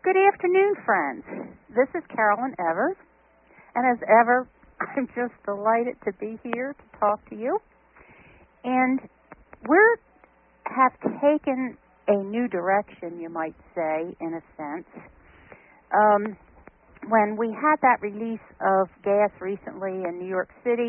Good afternoon, friends. This is Carolyn Evers, and as ever, I'm just delighted to be here to talk to you. And we have taken a new direction, you might say, in a sense. When we had that release of gas recently in New York City,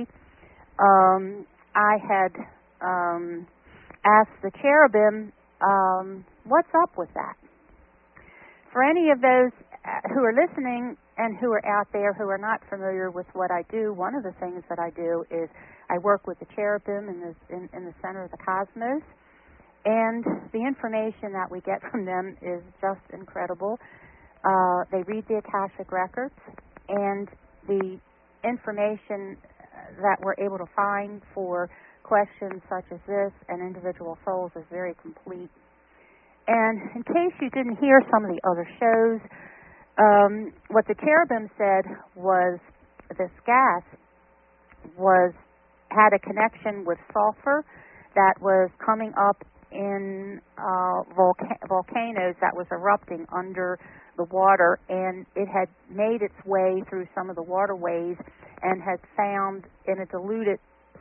I had asked the cherubim, what's up with that? For any of those who are listening and who are out there who are not familiar with what I do, one of the things that I do is I work with the cherubim in the center of the cosmos, and the information that we get from them is just incredible. They read the Akashic records, and the information that we're able to find for questions such as this and individual souls is very complete. And in case you didn't hear some of the other shows, what the cherubim said was this gas had a connection with sulfur that was coming up in volcanoes that was erupting under the water, and it had made its way through some of the waterways and had found in a diluted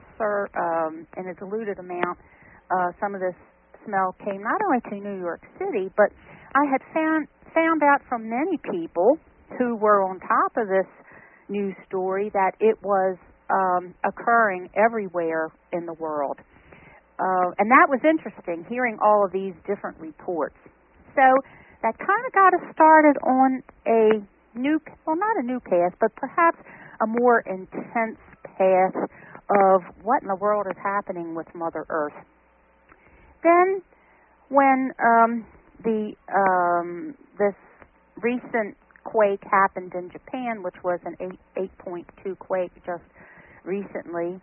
amount some of this smell came not only to New York City, but I had found out from many people who were on top of this news story that it was occurring everywhere in the world. And that was interesting, hearing all of these different reports. So that kind of got us started on not a new path, but perhaps a more intense path of what in the world is happening with Mother Earth. Then, when this recent quake happened in Japan, which was an 8.2 quake just recently,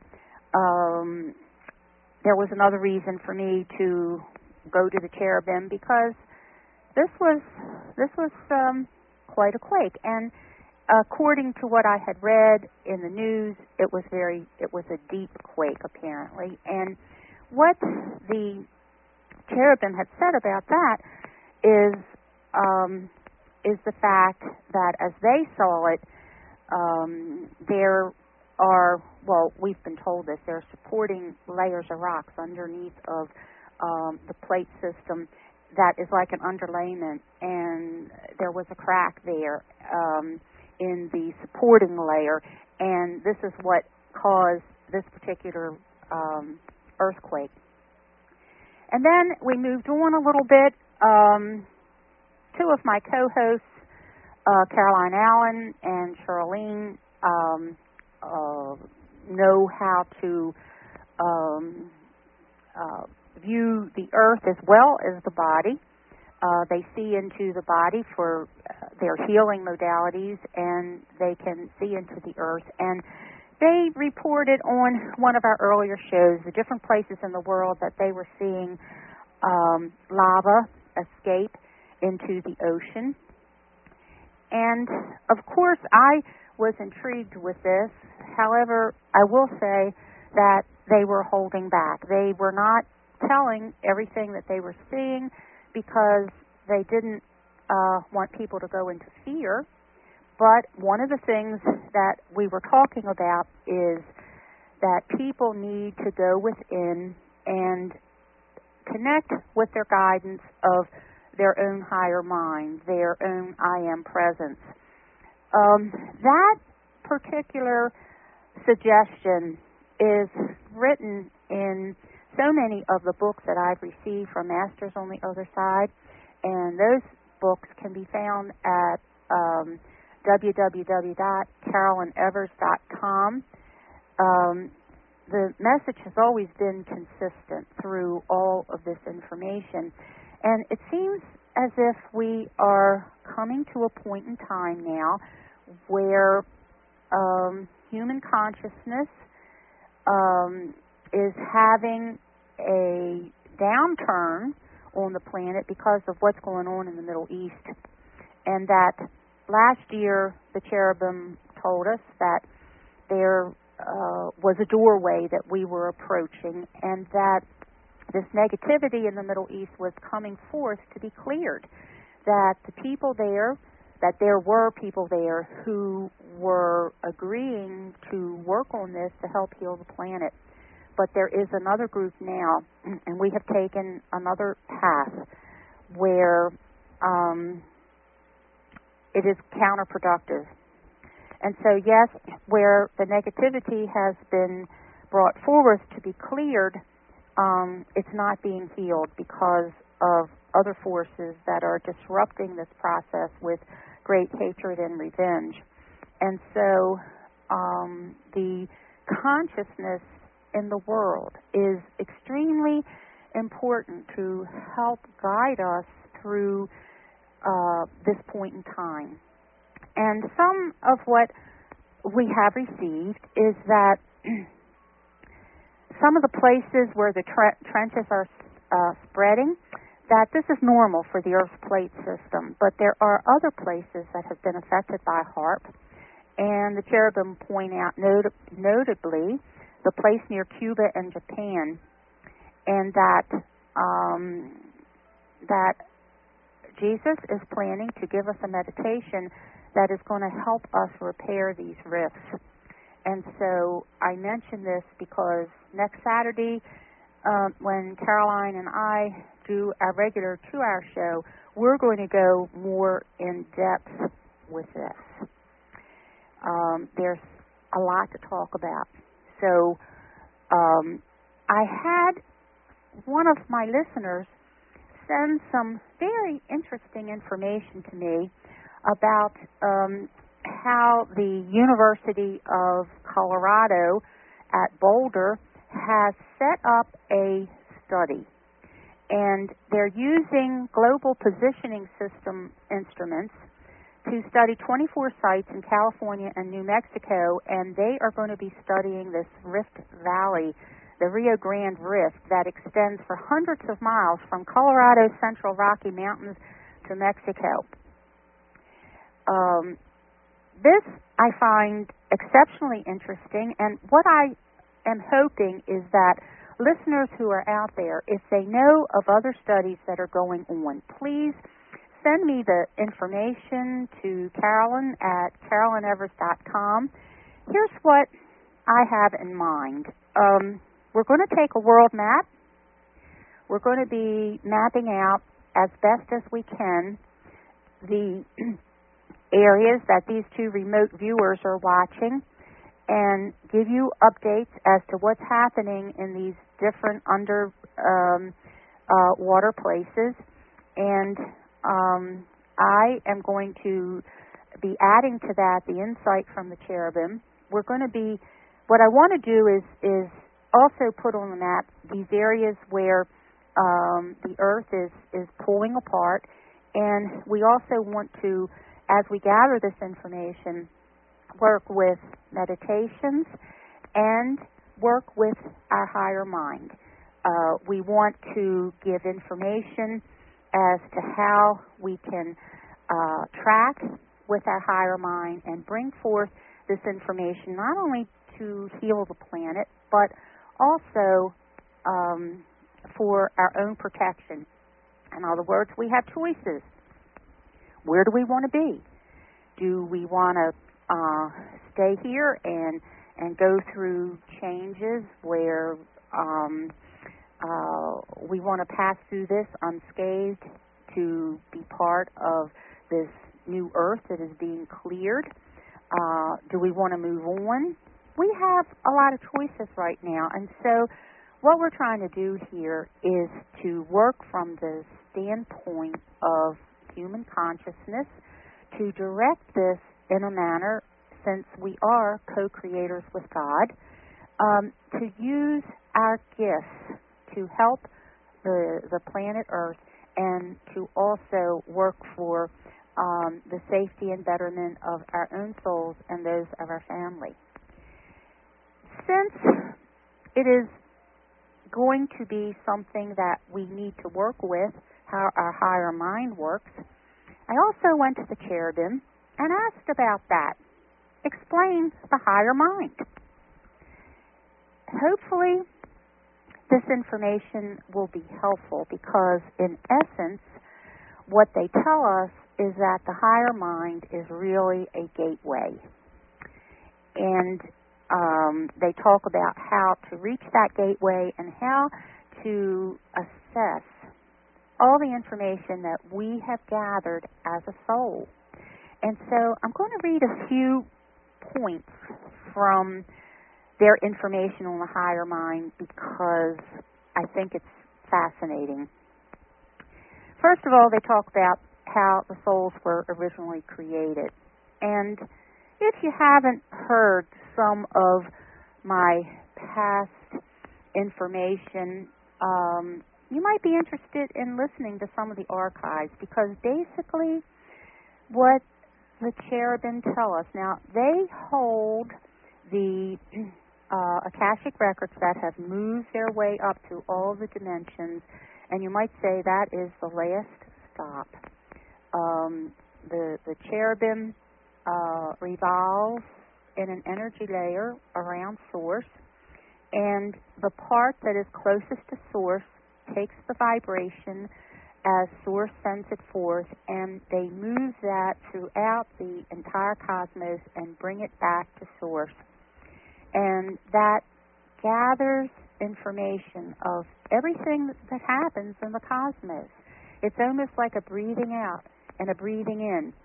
there was another reason for me to go to the cherubim, because this was quite a quake, and according to what I had read in the news, it was a deep quake apparently, and what the cherubim had said about that is the fact that as they saw it, we've been told this, there are supporting layers of rocks underneath of the plate system that is like an underlayment, and there was a crack there in the supporting layer, and this is what caused this particular earthquake. And then we moved on a little bit. Two of my co-hosts, Caroline Allen and Charlene, know how to view the earth as well as the body. They see into the body for their healing modalities, and they can see into the earth. And they reported on one of our earlier shows the different places in the world that they were seeing lava escape into the ocean. And, of course, I was intrigued with this. However, I will say that they were holding back. They were not telling everything that they were seeing because they didn't want people to go into fear. But one of the things that we were talking about is that people need to go within and connect with their guidance of their own higher mind, their own I am presence. That particular suggestion is written in so many of the books that I've received from Masters on the Other Side, and those books can be found at www.carolynevers.com. The message has always been consistent through all of this information, and it seems as if we are coming to a point in time now where human consciousness is having a downturn on the planet because of what's going on in the Middle East, and that last year the cherubim told us that there was a doorway that we were approaching, and that this negativity in the Middle East was coming forth to be cleared, that there were people there who were agreeing to work on this to help heal the planet. But there is another group now, and we have taken another path where it is counterproductive. And so, yes, where the negativity has been brought forward to be cleared, it's not being healed because of other forces that are disrupting this process with great hatred and revenge. And so the consciousness in the world is extremely important to help guide us through this point in time. And some of what we have received is that some of the places where the trenches are spreading, that this is normal for the Earth's plate system, but there are other places that have been affected by HAARP, and the cherubim point out notably the place near Cuba and Japan, and that Jesus is planning to give us a meditation that is going to help us repair these rifts. And so I mention this because next Saturday, when Caroline and I do our regular 2-hour show, we're going to go more in depth with this. There's a lot to talk about. So I had one of my listeners send some very interesting information to me about how the University of Colorado at Boulder has set up a study. And they're using global positioning system instruments to study 24 sites in California and New Mexico, and they are going to be studying this Rift Valley, the Rio Grande Rift, that extends for hundreds of miles from Colorado's Central Rocky Mountains to Mexico. This I find exceptionally interesting, and what I am hoping is that listeners who are out there, if they know of other studies that are going on, please send me the information to Carolyn at carolynevers.com. Here's what I have in mind. We're going to take a world map. We're going to be mapping out as best as we can the areas that these two remote viewers are watching and give you updates as to what's happening in these different water places. And I am going to be adding to that the insight from the cherubim. We're going to be, what I want to do is also put on the map these areas where the earth is pulling apart, and we also want to, as we gather this information, work with meditations and work with our higher mind. We want to give information as to how we can track with our higher mind and bring forth this information not only to heal the planet, but also for our own protection. In other words, we have choices. Where do we want to be? Do we want to stay here and go through changes where we want to pass through this unscathed to be part of this new earth that is being cleared? Do we want to move on? We have a lot of choices right now, and so what we're trying to do here is to work from the standpoint of human consciousness to direct this in a manner, since we are co-creators with God, to use our gifts to help the planet Earth and to also work for the safety and betterment of our own souls and those of our family. Since it is going to be something that we need to work with, how our higher mind works, I also went to the cherubim and asked about that. Explain the higher mind. Hopefully, this information will be helpful because, in essence, what they tell us is that the higher mind is really a gateway. And they talk about how to reach that gateway and how to assess all the information that we have gathered as a soul. And so I'm going to read a few points from their information on the higher mind because I think it's fascinating. First of all, they talk about how the souls were originally created. And if you haven't heard some of my past information, you might be interested in listening to some of the archives, because basically what the cherubim tell us, now they hold the Akashic records that have moved their way up to all the dimensions, and you might say that is the last stop. The cherubim revolve in an energy layer around Source, and the part that is closest to Source takes the vibration as Source sends it forth, and they move that throughout the entire cosmos and bring it back to Source. And that gathers information of everything that happens in the cosmos. It's almost like a breathing out and a breathing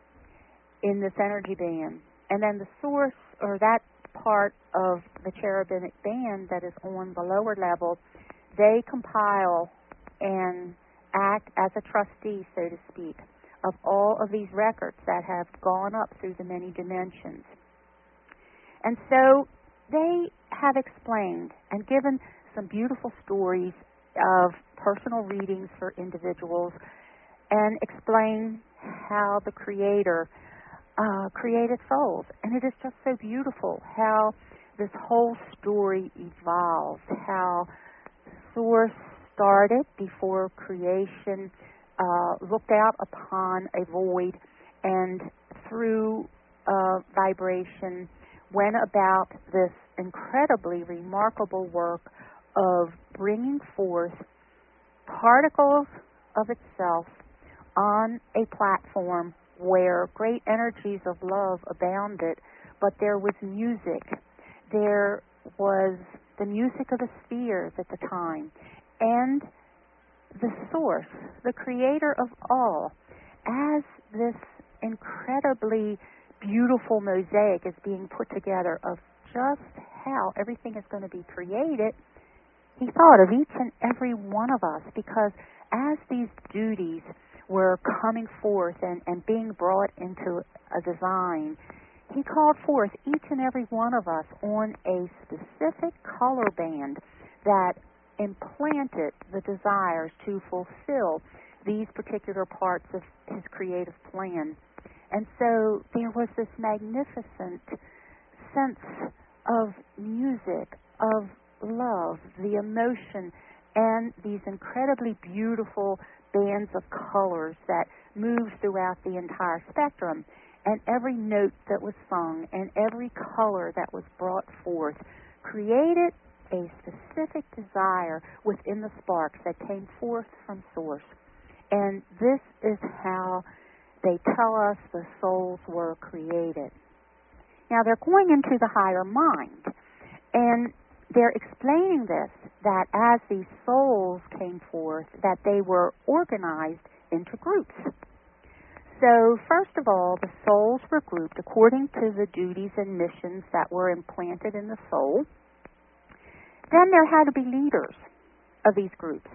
in this energy band. And then the Source, or that part of the cherubic band that is on the lower level, they compile and act as a trustee, so to speak, of all of these records that have gone up through the many dimensions. And so they have explained and given some beautiful stories of personal readings for individuals and explain how the Creator created souls. And it is just so beautiful how this whole story evolved, how Source started before creation, looked out upon a void, and through vibration went about this incredibly remarkable work of bringing forth particles of itself on a platform where great energies of love abounded, but there was music. There was the music of the spheres at the time, and the Source, the Creator of all, as this incredibly beautiful mosaic is being put together of just how everything is going to be created, He thought of each and every one of us, because as these duties were coming forth and being brought into a design, He called forth each and every one of us on a specific color band that implanted the desires to fulfill these particular parts of His creative plan. And so there was this magnificent sense of music, of love, the emotion, and these incredibly beautiful bands of colors that moved throughout the entire spectrum. And every note that was sung and every color that was brought forth created a specific desire within the sparks that came forth from Source. And this is how they tell us the souls were created. Now they're going into the higher mind, and they're explaining this, that as these souls came forth, that they were organized into groups. So first of all, the souls were grouped according to the duties and missions that were implanted in the soul. Then there had to be leaders of these groups.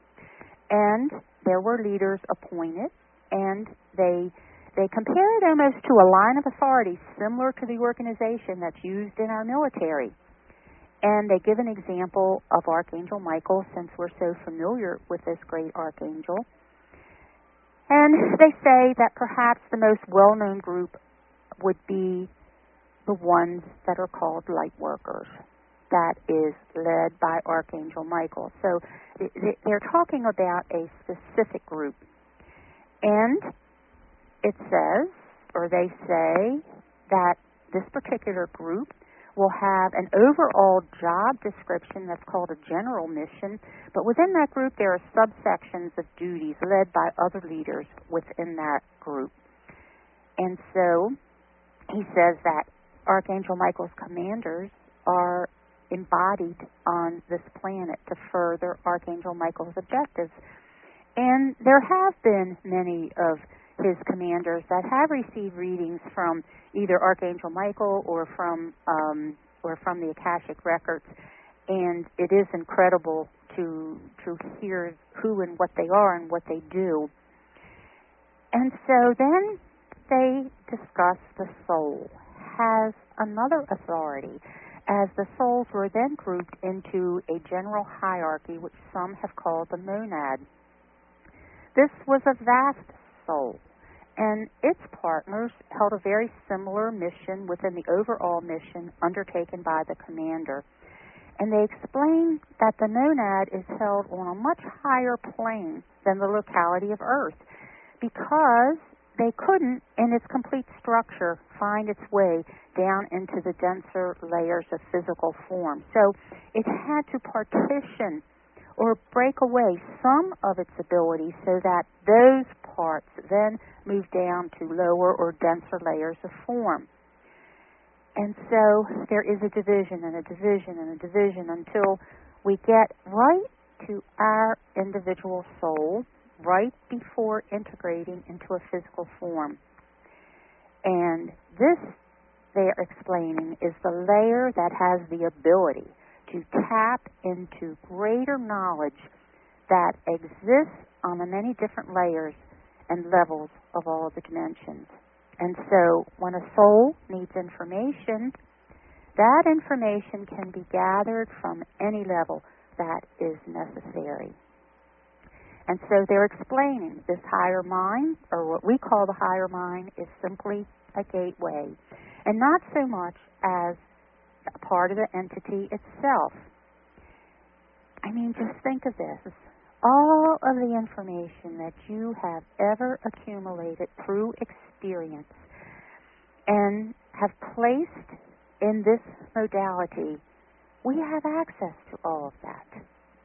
And there were leaders appointed, and they compare it almost to a line of authority similar to the organization that's used in our military. And they give an example of Archangel Michael, since we're so familiar with this great archangel. And they say that perhaps the most well-known group would be the ones that are called light workers. That is led by Archangel Michael. So they're talking about a specific group. And it says, or they say, that this particular group will have an overall job description that's called a general mission, but within that group there are subsections of duties led by other leaders within that group. And so he says that Archangel Michael's commanders are embodied on this planet to further Archangel Michael's objectives. And there have been many of his commanders that have received readings from either Archangel Michael or from the Akashic records, and it is incredible to hear who and what they are and what they do. And so then they discuss the soul has another authority, as the souls were then grouped into a general hierarchy which some have called the monad. This was a vast soul, and its partners held a very similar mission within the overall mission undertaken by the commander. And they explain that the monad is held on a much higher plane than the locality of Earth, because they couldn't, in its complete structure, find its way down into the denser layers of physical form. So it had to partition or break away some of its abilities so that those parts then move down to lower or denser layers of form. And so there is a division and a division and a division until we get right to our individual soul, right before integrating into a physical form. And this, they are explaining, is the layer that has the ability to tap into greater knowledge that exists on the many different layers and levels of all the dimensions. And so when a soul needs information, that information can be gathered from any level that is necessary. And so they're explaining this higher mind, or what we call the higher mind, is simply a gateway, and not so much as a part of the entity itself. I mean, just think of this. All of the information that you have ever accumulated through experience and have placed in this modality, we have access to all of that.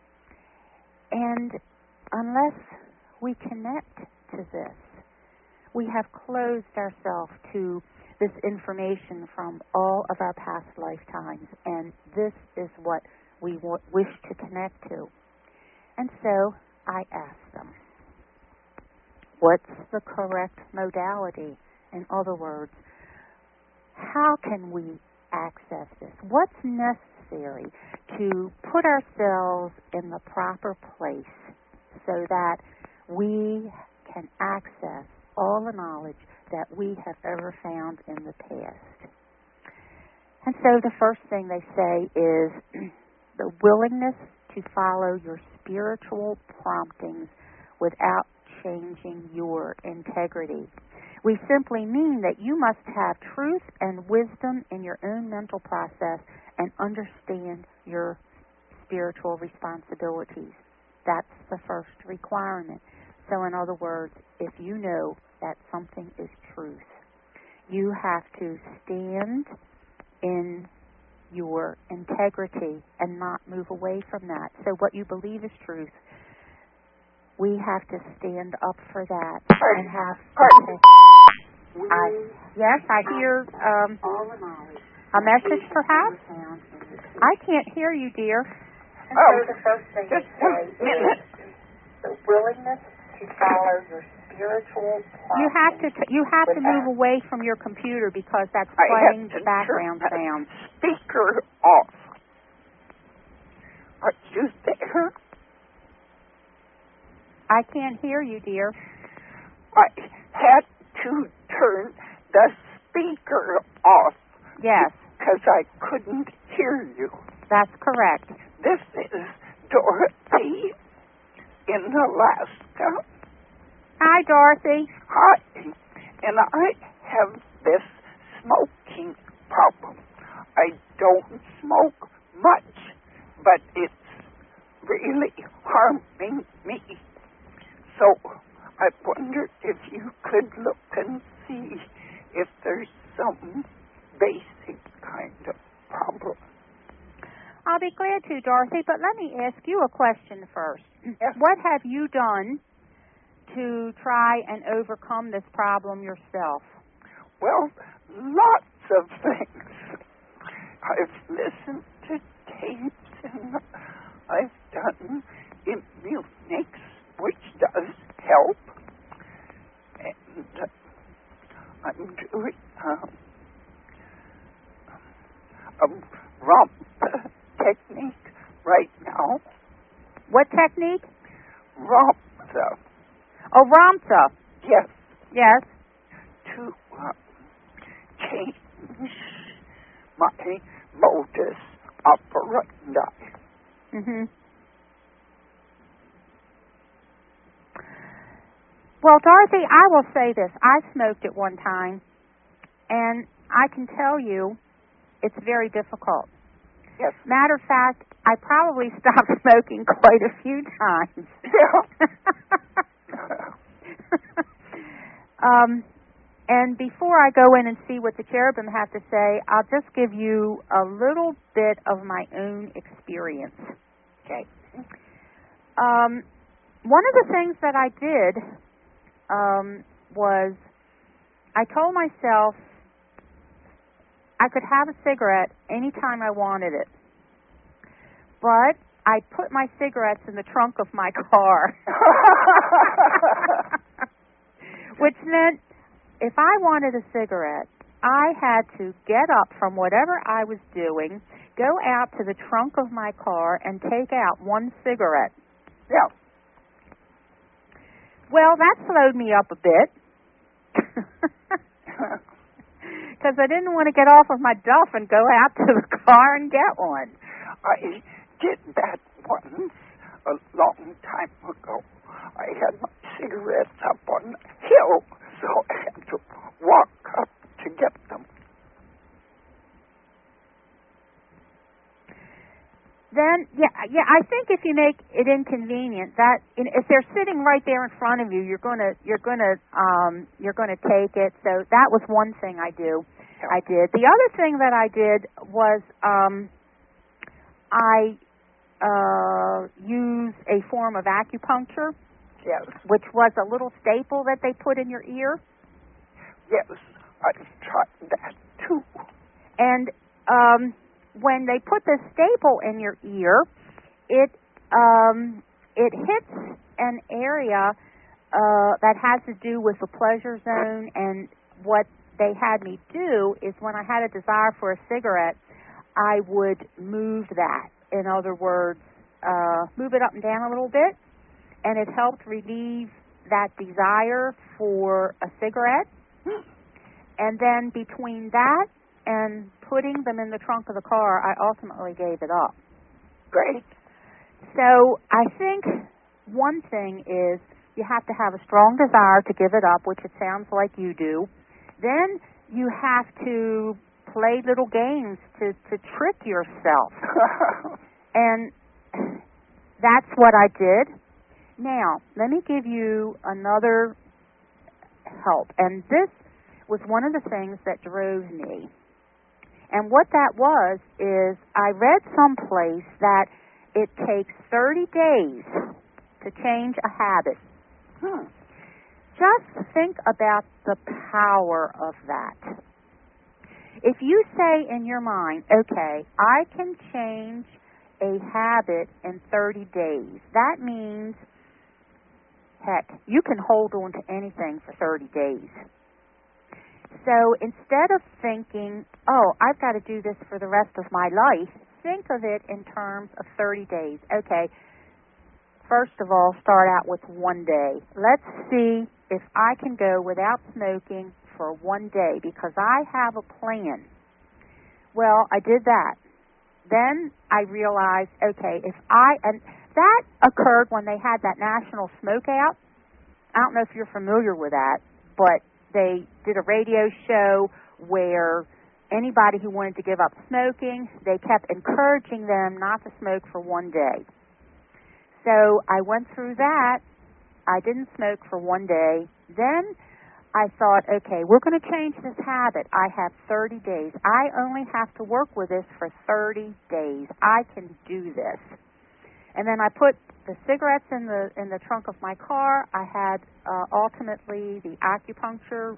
And unless we connect to this, we have closed ourselves to this information from all of our past lifetimes, and this is what we wish to connect to. And so I asked them, what's the correct modality? In other words, how can we access this? What's necessary to put ourselves in the proper place so that we can access all the knowledge that we have ever found in the past? And so the first thing they say is the willingness to follow your spiritual promptings without changing your integrity. We simply mean that you must have truth and wisdom in your own mental process and understand your spiritual responsibilities. That's the first requirement. So in other words, if you know that something is truth, you have to stand in your integrity and not move away from that. So what you believe is truth, we have to stand up for that and have. Yes, I hear a message, perhaps. I can't hear you, dear. And so the first thing to say is the willingness to follow your spiritual promptings. You have to move away from your computer because that's playing the background sound. Speaker off. Are you there? I can't hear you, dear. I had to turn the speaker off. Yes. Because I couldn't hear you. That's correct. This is Dorothy in Alaska. Hi, Dorothy. Hi. And I have this smoking problem. I don't smoke much, but it's really harming me. So I wondered if you could look and see if there's some basic kind of problem. I'll be glad to, Dorothy, but let me ask you a question first. Yes. What have you done to try and overcome this problem yourself? Well, lots of things. I've listened to tapes and I've done Immunix, which does help. And I'm doing a romp technique right now. What technique? Ramtha. Oh, Ramtha. Yes. Yes. To change my modus operandi. Mhm. Well, Dorothy, I will say this. I smoked at one time, and I can tell you it's very difficult. Yes. Matter of fact, I probably stopped smoking quite a few times. Yeah. And before I go in and see what the cherubim have to say, I'll just give you a little bit of my own experience. Okay. One of the things that I did was I told myself I could have a cigarette anytime I wanted it. But I put my cigarettes in the trunk of my car. Which meant if I wanted a cigarette, I had to get up from whatever I was doing, go out to the trunk of my car, and take out one cigarette. Yeah. Well, that slowed me up a bit. Because I didn't want to get off of my duff and go out to the car and get one. I did that once a long time ago. I had my cigarettes up on a hill, so I had to walk up to get them. Then, yeah, I think if you make it inconvenient, that if they're sitting right there in front of you, you're gonna take it. So that was one thing I did. The other thing that I did was I used a form of acupuncture. Yes. Which was a little staple that they put in your ear. Yes, I've tried that too. And when they put the staple in your ear, it hits an area that has to do with the pleasure zone. And what they had me do is when I had a desire for a cigarette, I would move that. In other words, move it up and down a little bit. And it helped relieve that desire for a cigarette. And then between that and putting them in the trunk of the car, I ultimately gave it up. Great. So I think one thing is you have to have a strong desire to give it up, which it sounds like you do. Then you have to play little games to trick yourself. And that's what I did. Now, let me give you another help. And this was one of the things that drove me. And what that was is I read someplace that it takes 30 days to change a habit. Just think about the power of that. If you say in your mind, okay, I can change a habit in 30 days, that means, heck, you can hold on to anything for 30 days. So instead of thinking, oh, I've got to do this for the rest of my life, think of it in terms of 30 days. Okay, first of all, start out with 1 day. Let's see if I can go without smoking for 1 day because I have a plan. Well, I did that. Then I realized, okay, and that occurred when they had that national smoke out. I don't know if you're familiar with that, but they did a radio show where anybody who wanted to give up smoking, they kept encouraging them not to smoke for 1 day. So I went through that. I didn't smoke for 1 day. Then I thought, okay, we're going to change this habit. I have 30 days. I only have to work with this for 30 days. I can do this. And then I put the cigarettes in the trunk of my car. I had ultimately the acupuncture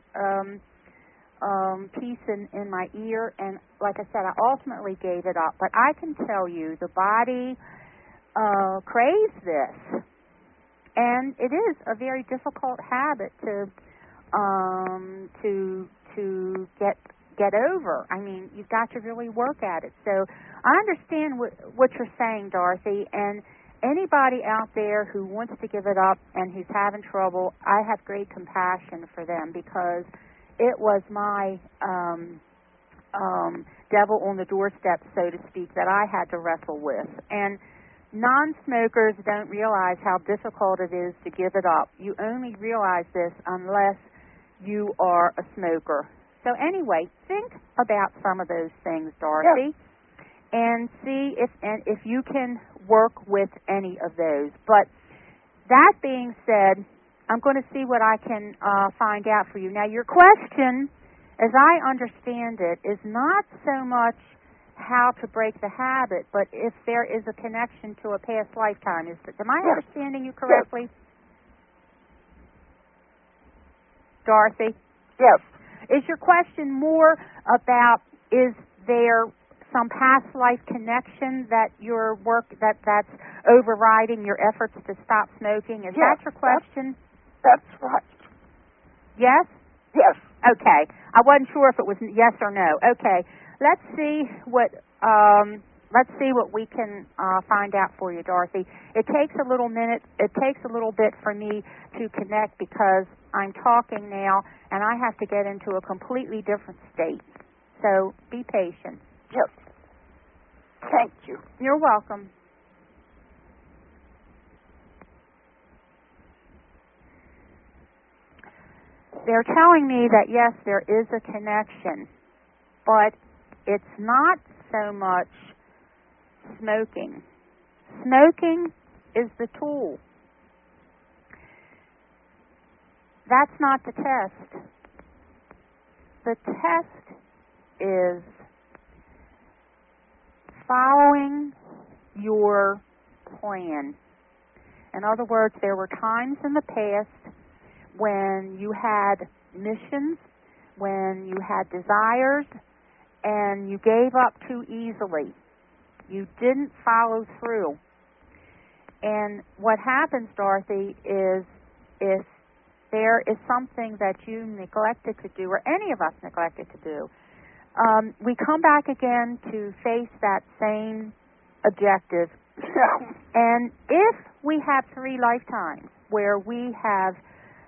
piece in my ear, and like I said, I ultimately gave it up. But I can tell you, the body craves this, and it is a very difficult habit to get over. I mean, you've got to really work at it. So I understand what you're saying, Dorothy, and anybody out there who wants to give it up and who's having trouble, I have great compassion for them, because it was my devil on the doorstep, so to speak, that I had to wrestle with. And non-smokers don't realize how difficult it is to give it up. You only realize this unless you are a smoker. So anyway, think about some of those things, Dorothy, and see if you can work with any of those. But that being said, I'm going to see what I can find out for you. Now, your question, as I understand it, is not so much how to break the habit, but if there is a connection to a past lifetime. Am I understanding you correctly? Dorothy? Yes. Is your question more about, is there some past life connection that your work that's overriding your efforts to stop smoking? Is that your question? That's right. Yes? Yes. Okay. I wasn't sure if it was yes or no. Okay. Let's see what we can find out for you, Dorothy. It takes a little minute. It takes a little bit for me to connect, because I'm talking now and I have to get into a completely different state. So be patient. Yes. Thank you. You're welcome. They're telling me that, yes, there is a connection, but it's not so much smoking. Smoking is the tool. That's not the test. The test is following your plan. In other words, there were times in the past when you had missions, when you had desires, and you gave up too easily. You didn't follow through. And what happens, Dorothy, is if there is something that you neglected to do, or any of us neglected to do, we come back again to face that same objective. And if we have 3 lifetimes where we have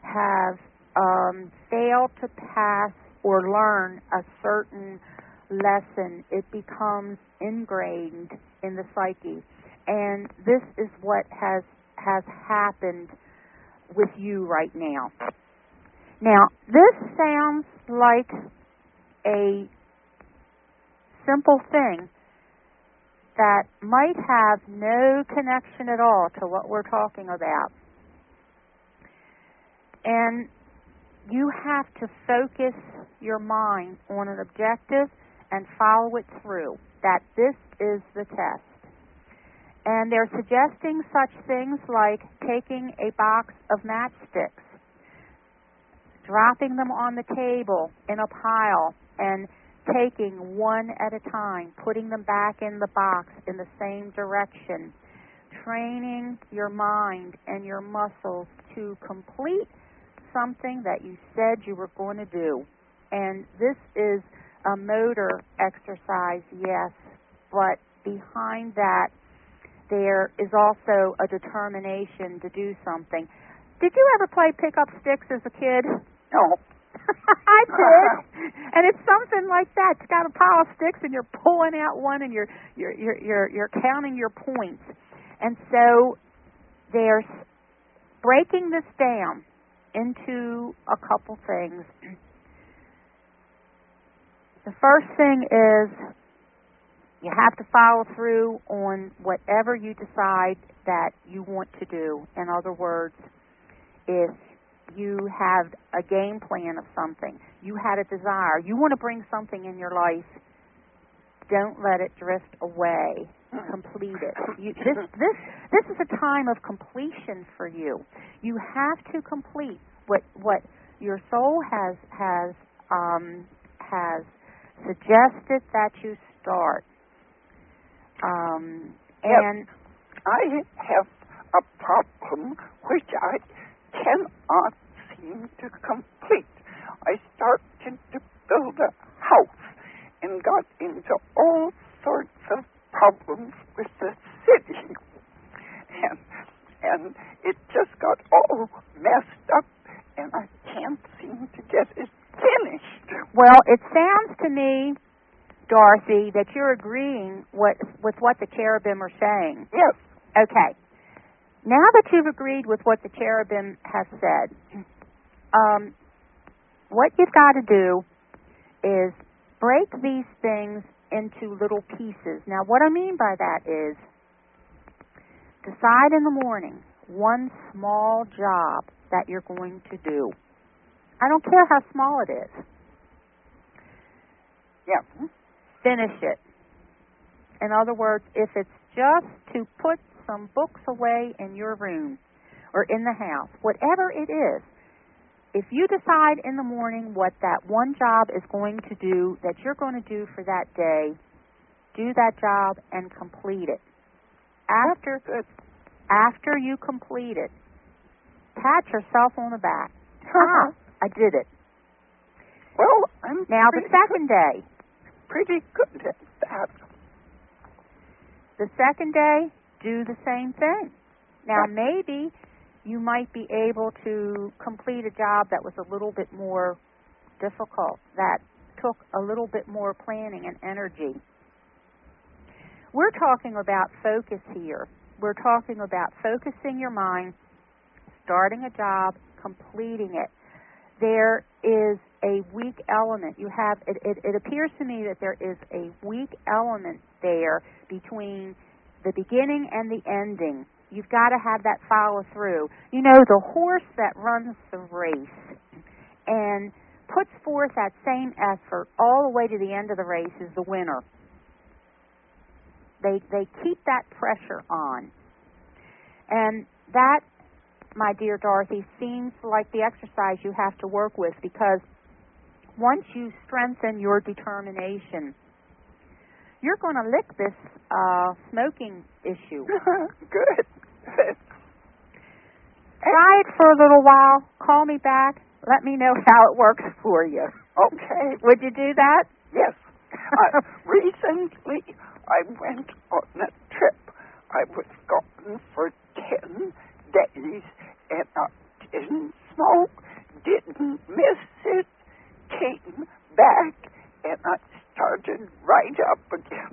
failed to pass or learn a certain lesson, it becomes ingrained in the psyche. And this is what has happened with you right now. Now, this sounds like a simple thing that might have no connection at all to what we're talking about. And you have to focus your mind on an objective and follow it through, that this is the test. And they're suggesting such things like taking a box of matchsticks, dropping them on the table in a pile, and taking one at a time, putting them back in the box in the same direction, training your mind and your muscles to complete something that you said you were going to do. And this is a motor exercise, yes, but behind that there is also a determination to do something. Did you ever play pick-up sticks as a kid? No. I did. And it's something like that. It's got a pile of sticks and you're pulling out one and you're counting your points. And so they're breaking this down into a couple things. The first thing is you have to follow through on whatever you decide that you want to do. In other words, if you have a game plan of something. You had a desire. You want to bring something in your life. Don't let it drift away. Complete it. This is a time of completion for you. You have to complete what your soul has suggested that you start. And I have a problem which I cannot seem to complete. I started to build a house and got into all sorts of problems with the city. And it just got all messed up, and I can't seem to get it finished. Well, it sounds to me, Dorothy, that you're agreeing with what the cherubim are saying. Yes. Okay. Now that you've agreed with what the cherubim has said, what you've got to do is break these things into little pieces. Now, what I mean by that is decide in the morning one small job that you're going to do. I don't care how small it is. Yeah. Finish it. In other words, if it's just to put some books away in your room or in the house, whatever it is, if you decide in the morning what that one job is going to do, that you're going to do for that day, do that job and complete it. After you complete it, pat yourself on the back. I did it. Well, I'm now the second day. Pretty good at that. The second day, do the same thing. Now, maybe you might be able to complete a job that was a little bit more difficult, that took a little bit more planning and energy. We're talking about focus here. We're talking about focusing your mind, starting a job, completing it. There is a weak element. It appears to me that there is a weak element there between the beginning and the ending. You've got to have that follow through. You know, the horse that runs the race and puts forth that same effort all the way to the end of the race is the winner. They keep that pressure on. And that, my dear Dorothy, seems like the exercise you have to work with, because once you strengthen your determination, you're going to lick this smoking issue. Good. Try it for a little while. Call me back. Let me know how it works for you. Okay. Would you do that? Yes. Recently, I went on a trip. I was gone for 10 days, and I didn't smoke, didn't miss it, came back, and I started right up again.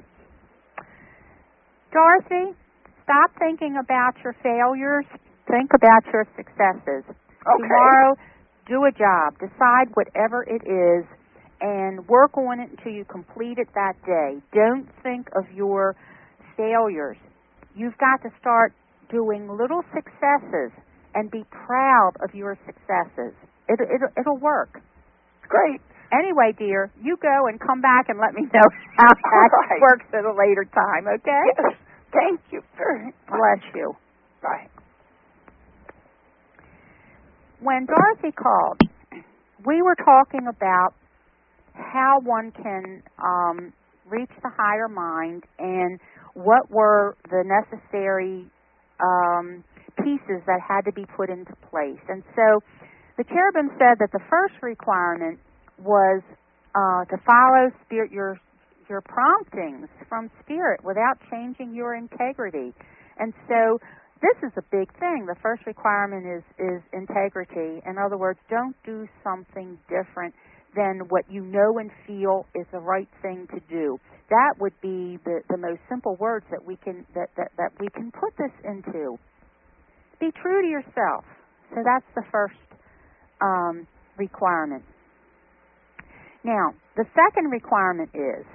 Dorothy, stop thinking about your failures. Think about your successes. Okay. Tomorrow, do a job. Decide whatever it is and work on it until you complete it that day. Don't think of your failures. You've got to start doing little successes and be proud of your successes. It'll work. Great. Anyway, dear, you go and come back and let me know how that works at a later time, okay? Yes. Thank you very much. Bless you. Bye. When Dorothy called, we were talking about how one can reach the higher mind and what were the necessary pieces that had to be put into place. And so the cherubim said that the first requirement was to follow spirit, your promptings from spirit without changing your integrity. And so this is a big thing. The first requirement is integrity. In other words, don't do something different than what you know and feel is the right thing to do. That would be the most simple words that we can that we can put this into. Be true to yourself. So that's the first requirement. Now, the second requirement is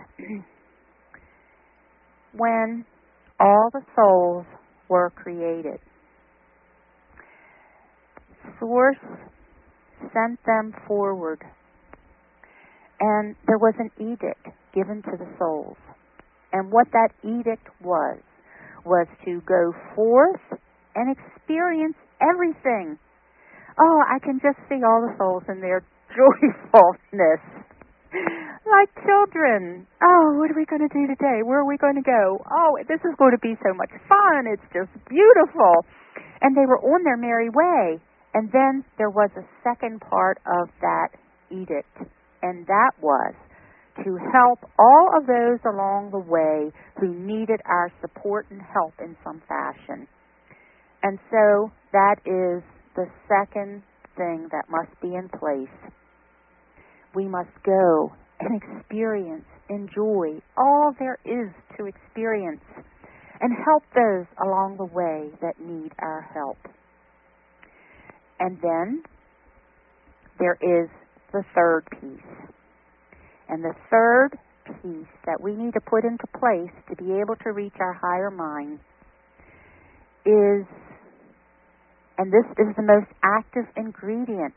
when all the souls were created, Source sent them forward. And there was an edict given to the souls. And what that edict was to go forth and experience everything. Oh, I can just see all the souls in their joyfulness. Like children. Oh, what are we going to do today? Where are we going to go? Oh, this is going to be so much fun. It's just beautiful. And they were on their merry way. And then there was a second part of that edict. And that was to help all of those along the way who needed our support and help in some fashion. And so that is the second thing that must be in place. We must go and experience, enjoy all there is to experience, and help those along the way that need our help. And then there is the third piece. And the third piece that we need to put into place to be able to reach our higher mind is, and this is the most active ingredient,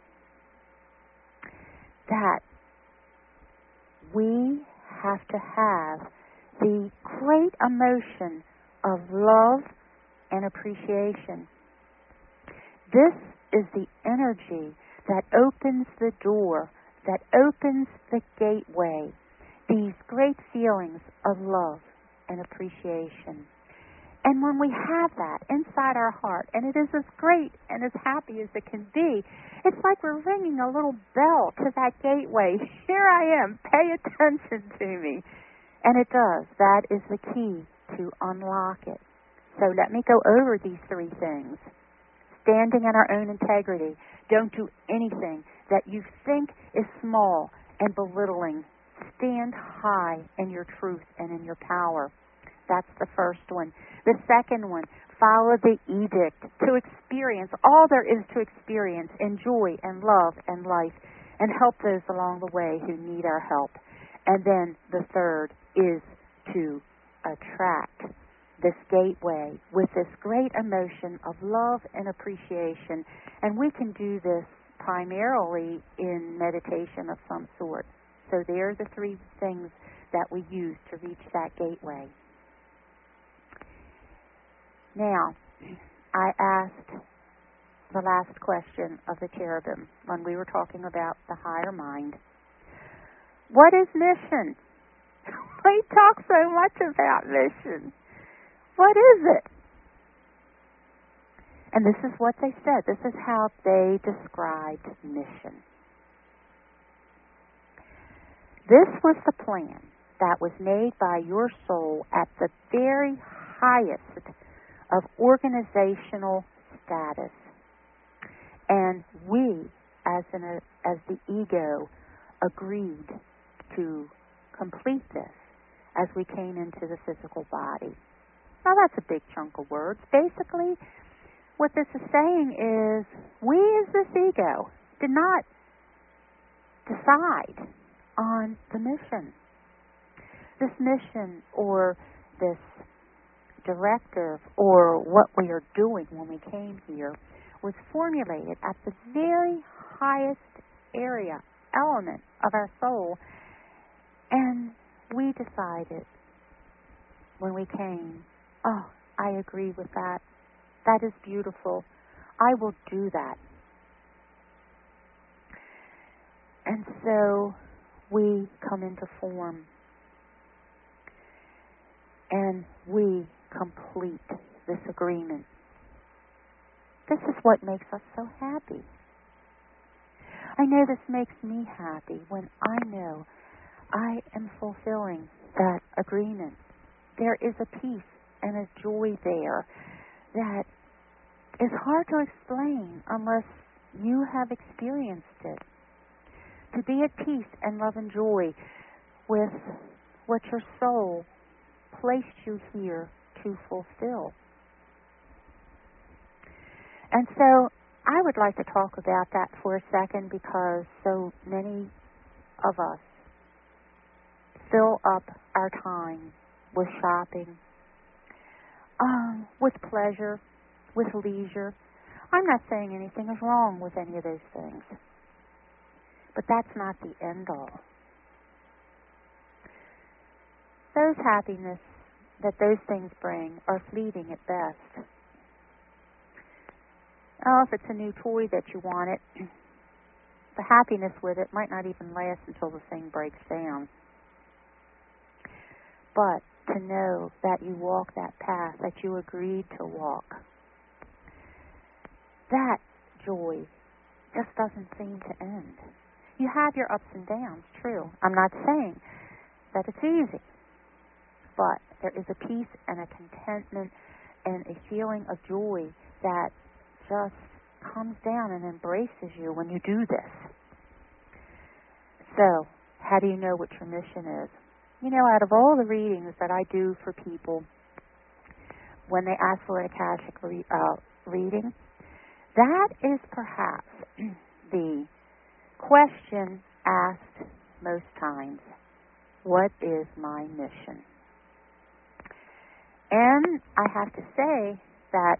that we have to have the great emotion of love and appreciation. This is the energy that opens the door, that opens the gateway, these great feelings of love and appreciation. And when we have that inside our heart, and it is as great and as happy as it can be, it's like we're ringing a little bell to that gateway. Here I am, pay attention to me. And it does. That is the key to unlock it. So let me go over these three things. Standing in our own integrity. Don't do anything that you think is small and belittling. Stand high in your truth and in your power. That's the first one. The second one, follow the edict to experience all there is to experience in joy and love and life, and help those along the way who need our help. And then the third is to attract this gateway with this great emotion of love and appreciation. And we can do this primarily in meditation of some sort. So there are the three things that we use to reach that gateway. Now, I asked the last question of the cherubim when we were talking about the higher mind. What is mission? We talk so much about mission. What is it? And this is what they said. This is how they described mission. This was the plan that was made by your soul at the very highest of organizational status. And we, as the ego, agreed to complete this as we came into the physical body. Now that's a big chunk of words. Basically, what this is saying is we as this ego did not decide on the mission. This mission or this directive or what we are doing when we came here was formulated at the very highest element of our soul. And we decided when we came, oh, I agree with that. That is beautiful. I will do that. And so we come into form and we complete this agreement. This is what makes us so happy. I know this makes me happy when I know I am fulfilling that agreement. There is a peace and a joy there that is hard to explain unless you have experienced it. To be at peace and love and joy with what your soul placed you here to fulfill. And so I would like to talk about that for a second because so many of us fill up our time with shopping, with pleasure, with leisure. I'm not saying anything is wrong with any of those things. But that's not the end all. Those happiness that those things bring are fleeting at best. Oh, if it's a new toy that you wanted, the happiness with it might not even last until the thing breaks down. But to know that you walk that path that you agreed to walk, that joy just doesn't seem to end. You have your ups and downs, true. I'm not saying that it's easy, but there is a peace and a contentment and a feeling of joy that just comes down and embraces you when you do this. So, how do you know what your mission is? You know, out of all the readings that I do for people, when they ask for an Akashic reading, that is perhaps the question asked most times. What is my mission? And I have to say that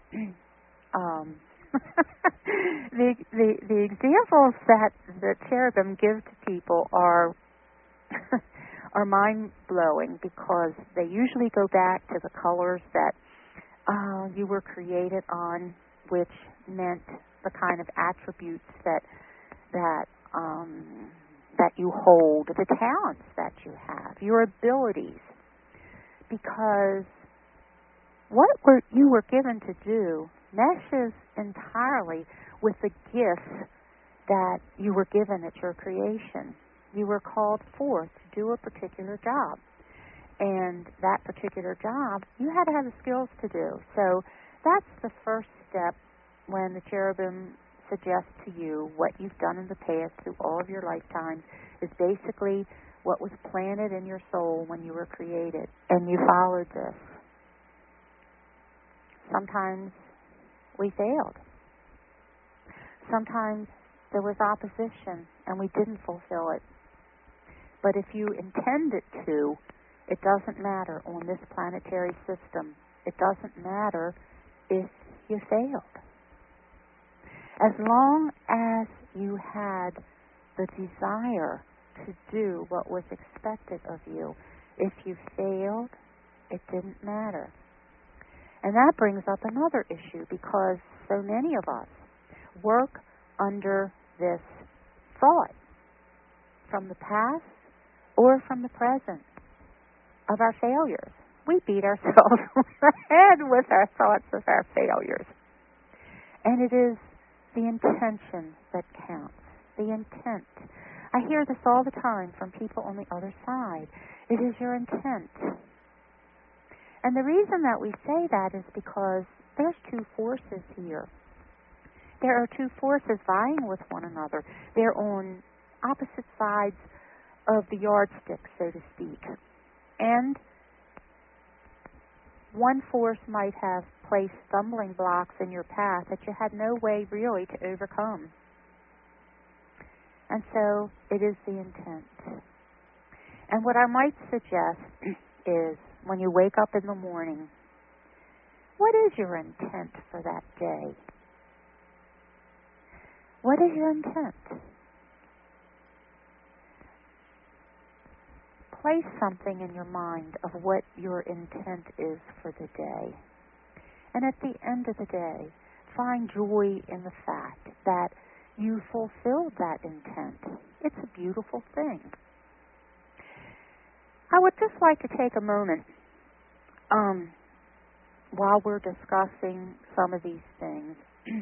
the examples that the cherubim give to people are are mind-blowing, because they usually go back to the colors that you were created on, which meant the kind of attributes that you hold, the talents that you have, your abilities, because what you were given to do meshes entirely with the gifts that you were given at your creation. You were called forth to do a particular job. And that particular job, you had to have the skills to do. So that's the first step when the cherubim suggest to you what you've done in the past through all of your lifetimes is basically what was planted in your soul when you were created. And you followed this. Sometimes we failed. Sometimes there was opposition and we didn't fulfill it. But if you intended to, it doesn't matter on this planetary system. It doesn't matter if you failed. As long as you had the desire to do what was expected of you, if you failed, it didn't matter. And that brings up another issue, because so many of us work under this thought from the past or from the present of our failures. We beat ourselves on the head with our thoughts of our failures. And it is the intention that counts. The intent. I hear this all the time from people on the other side. It is your intent. And the reason that we say that is because there's two forces here. There are two forces vying with one another. They're on opposite sides of the yardstick, so to speak. And one force might have placed stumbling blocks in your path that you had no way really to overcome. And so it is the intent. And what I might suggest is, when you wake up in the morning, what is your intent for that day? What is your intent? Place something in your mind of what your intent is for the day. And at the end of the day, find joy in the fact that you fulfilled that intent. It's a beautiful thing. I would just like to take a moment while we're discussing some of these things.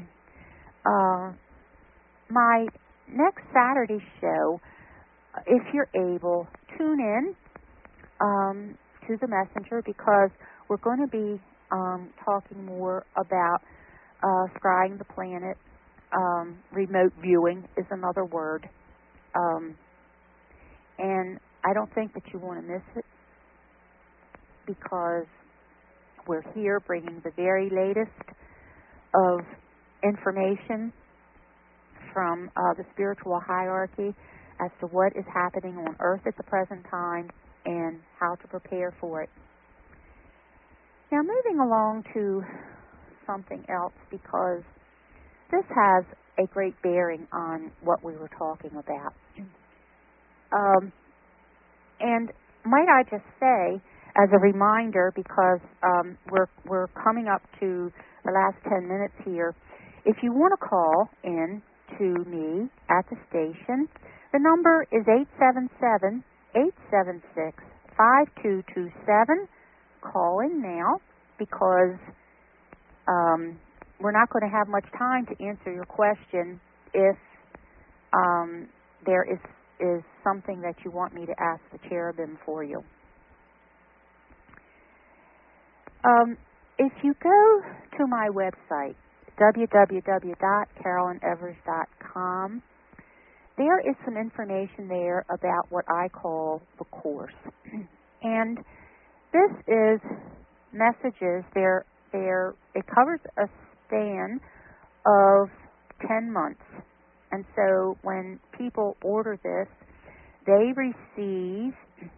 My next Saturday show, if you're able, tune in to the Messenger, because we're going to be talking more about scrying the planet. Remote viewing is another word. And I don't think that you want to miss it, because we're here bringing the very latest of information from the spiritual hierarchy as to what is happening on Earth at the present time and how to prepare for it. Now, moving along to something else, because this has a great bearing on what we were talking about. And might I just say, as a reminder, because we're coming up to the last 10 minutes here, if you want to call in to me at the station, the number is 877-876-5227. Call in now, because we're not going to have much time to answer your question if there is something that you want me to ask the cherubim for you. If you go to my website, www.carolynevers.com, there is some information there about what I call the course. And this is messages. It covers a span of 10 months. And so when people order this, they receive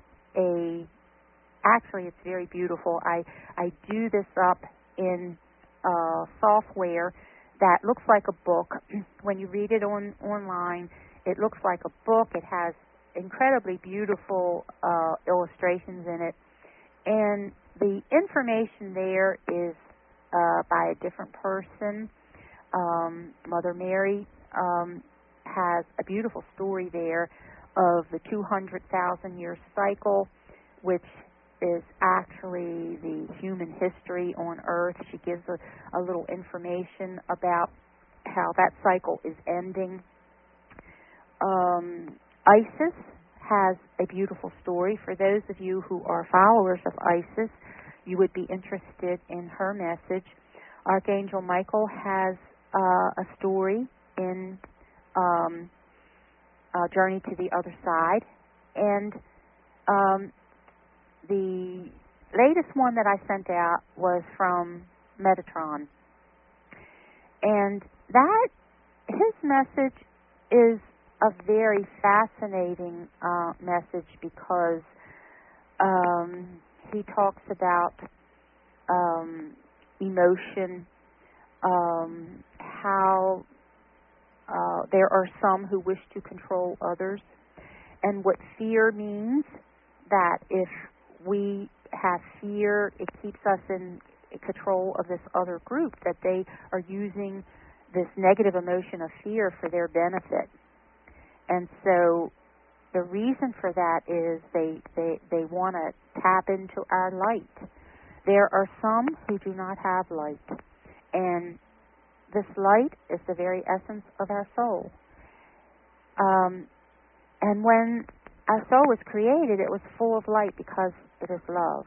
actually it's very beautiful. I do this up in software that looks like a book. When you read it online, it looks like a book. It has incredibly beautiful illustrations in it. And the information there is by a different person. Mother Mary has a beautiful story there of the 200,000-year cycle, which is actually the human history on Earth. She gives a little information about how that cycle is ending. Isis has a beautiful story. For those of you who are followers of Isis, you would be interested in her message. Archangel Michael has a story in Journey to the Other Side. And the latest one that I sent out was from Metatron. And his message is a very fascinating message, because he talks about emotion, how there are some who wish to control others, and what fear means, that if we have fear, it keeps us in control of this other group, that they are using this negative emotion of fear for their benefit. And so the reason for that is they want to tap into our light. There are some who do not have light, and this light is the very essence of our soul. And when our soul was created, it was full of light because it is love.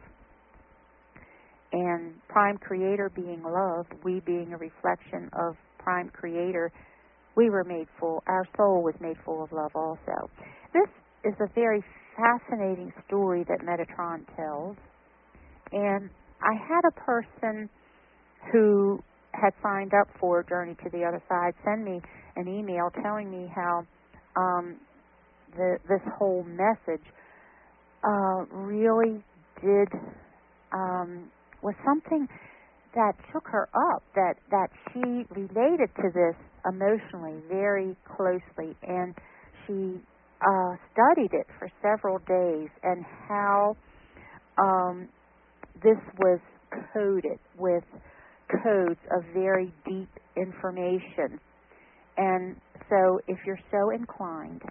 And Prime Creator being love, we being a reflection of Prime Creator, we were made full, our soul was made full of love also. This is a very fascinating story that Metatron tells. And I had a person who had signed up for Journey to the Other Side send me an email telling me how this whole message really was something that shook her up, that she related to this emotionally very closely, and she studied it for several days, and how this was coded with codes of very deep information. And so if you're so inclined,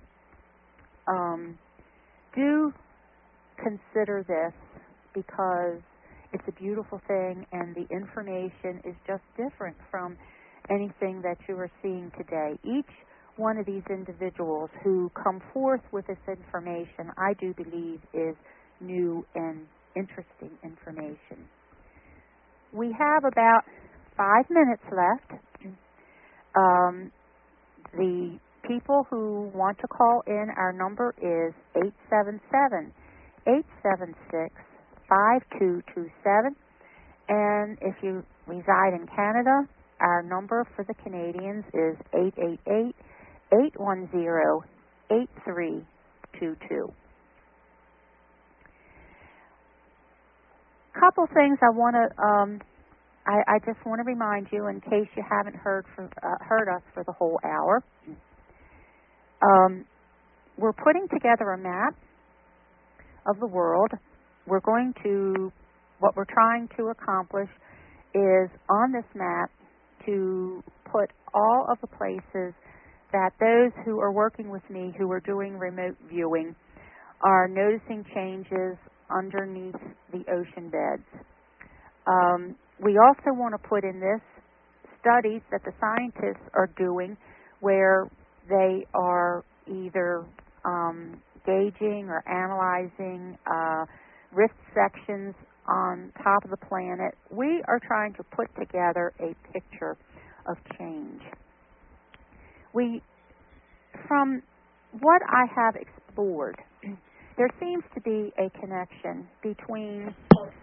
do consider this, because it's a beautiful thing, and the information is just different from anything that you are seeing today. Each one of these individuals who come forth with this information, I do believe, is new and interesting information. We have about 5 minutes left. The people who want to call in, our number is 877-876-5227. And if you reside in Canada, our number for the Canadians is 888-810-8322. Couple things I I just want to remind you, in case you haven't heard us for the whole hour, we're putting together a map of the world. What we're trying to accomplish is on this map to put all of the places that those who are working with me, who are doing remote viewing, are noticing changes underneath the ocean beds. We also want to put in this studies that the scientists are doing where they are either gauging or analyzing rift sections on top of the planet. We are trying to put together a picture of change. From what I have explored, there seems to be a connection between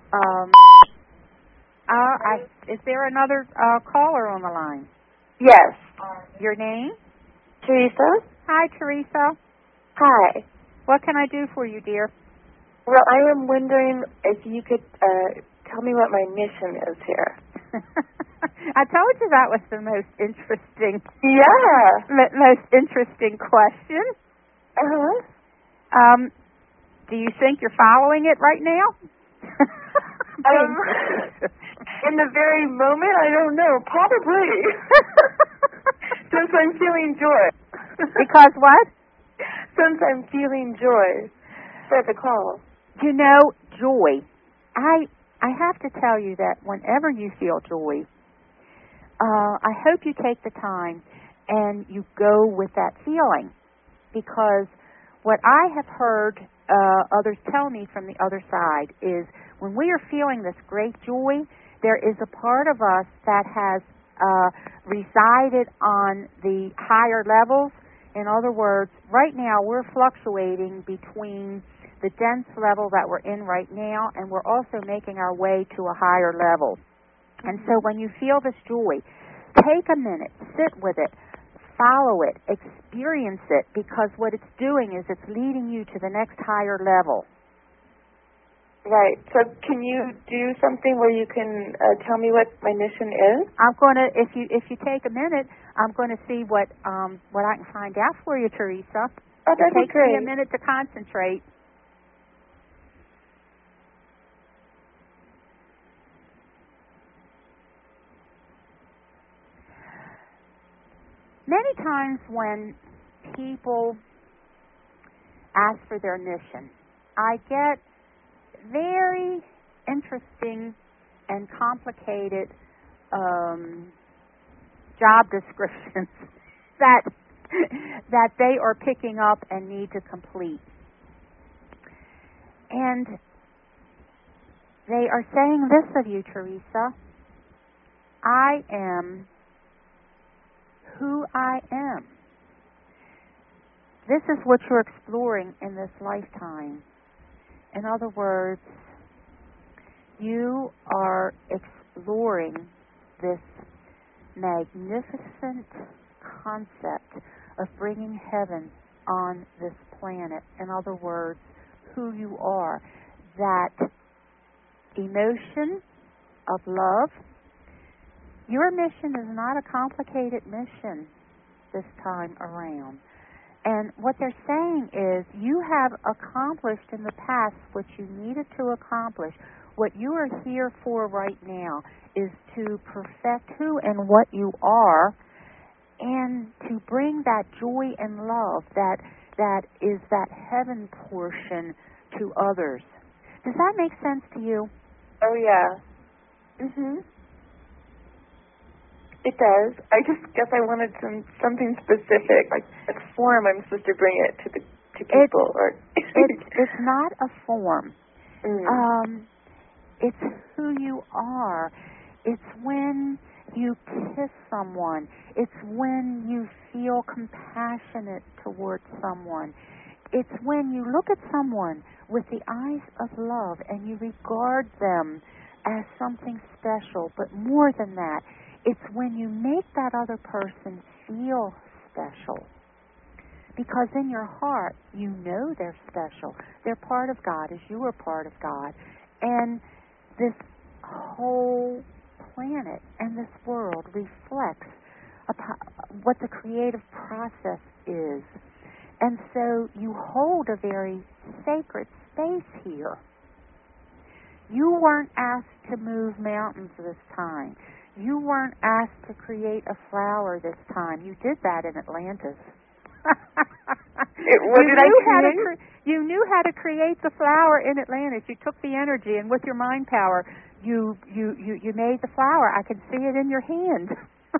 is there another caller on the line? Yes. Your name? Teresa? Hi, Teresa. Hi. What can I do for you, dear? Well, I am wondering if you could tell me what my mission is here. I told you that was the most interesting. Yeah. Most interesting question. Uh-huh. Do you think you're following it right now? In the very moment, I don't know. Probably. Since I'm feeling joy. Because what? Since I'm feeling joy for the call. You know, joy. I have to tell you that whenever you feel joy, I hope you take the time and you go with that feeling, because what I have heard others tell me from the other side is when we are feeling this great joy, there is a part of us that has resided on the higher levels. In other words, right now we're fluctuating between the dense level that we're in right now, and we're also making our way to a higher level. And so when you feel this joy, take a minute, sit with it, follow it, experience it, because what it's doing is it's leading you to the next higher level. Right. So can you do something where you can tell me what my mission is? I'm going to, if you take a minute, I'm going to see what I can find out for you, Teresa. Oh, that'd be great. Take me a minute to concentrate. Many times when people ask for their mission, I get very interesting and complicated job descriptions that they are picking up and need to complete. And they are saying this of you, Teresa: I am who I am. This is what you're exploring in this lifetime. In other words, you are exploring this magnificent concept of bringing heaven on this planet. In other words, who you are. That emotion of love. Your mission is not a complicated mission this time around. And what they're saying is you have accomplished in the past what you needed to accomplish. What you are here for right now is to perfect who and what you are, and to bring that joy and love that is that heaven portion to others. Does that make sense to you? Oh, yeah. Mhm. It does. I just guess I wanted something specific, like a form I'm supposed to bring it to people. It's not a form. Mm. It's who you are. It's when you kiss someone. It's when you feel compassionate towards someone. It's when you look at someone with the eyes of love and you regard them as something special. But more than that, it's when you make that other person feel special. Because in your heart, you know they're special. They're part of God as you are part of God. And this whole planet and this world reflects what the creative process is. And so you hold a very sacred space here. You weren't asked to move mountains this time. You weren't asked to create a flower this time. You did that in Atlantis. You knew how to create the flower in Atlantis. You took the energy, and with your mind power, you made the flower. I can see it in your hand.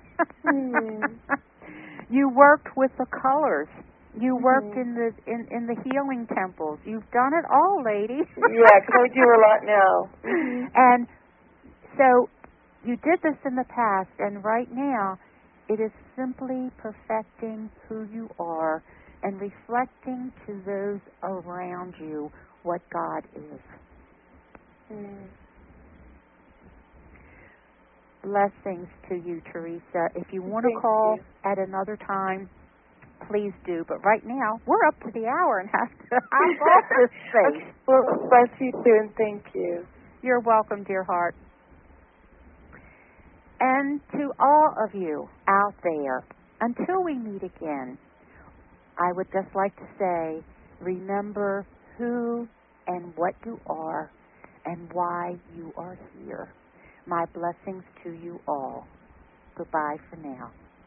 You worked with the colors. You worked in the healing temples. You've done it all, lady. Yeah, because I do a lot now. And so you did this in the past, and right now it is simply perfecting who you are and reflecting to those around you what God is. Blessings to you, Teresa. If you want to call at another time, please do. But right now, we're up to the hour and have to off this space. Well, bless you too, and thank you. You're welcome, dear heart. And to all of you out there, until we meet again, I would just like to say, remember who and what you are and why you are here. My blessings to you all. Goodbye for now.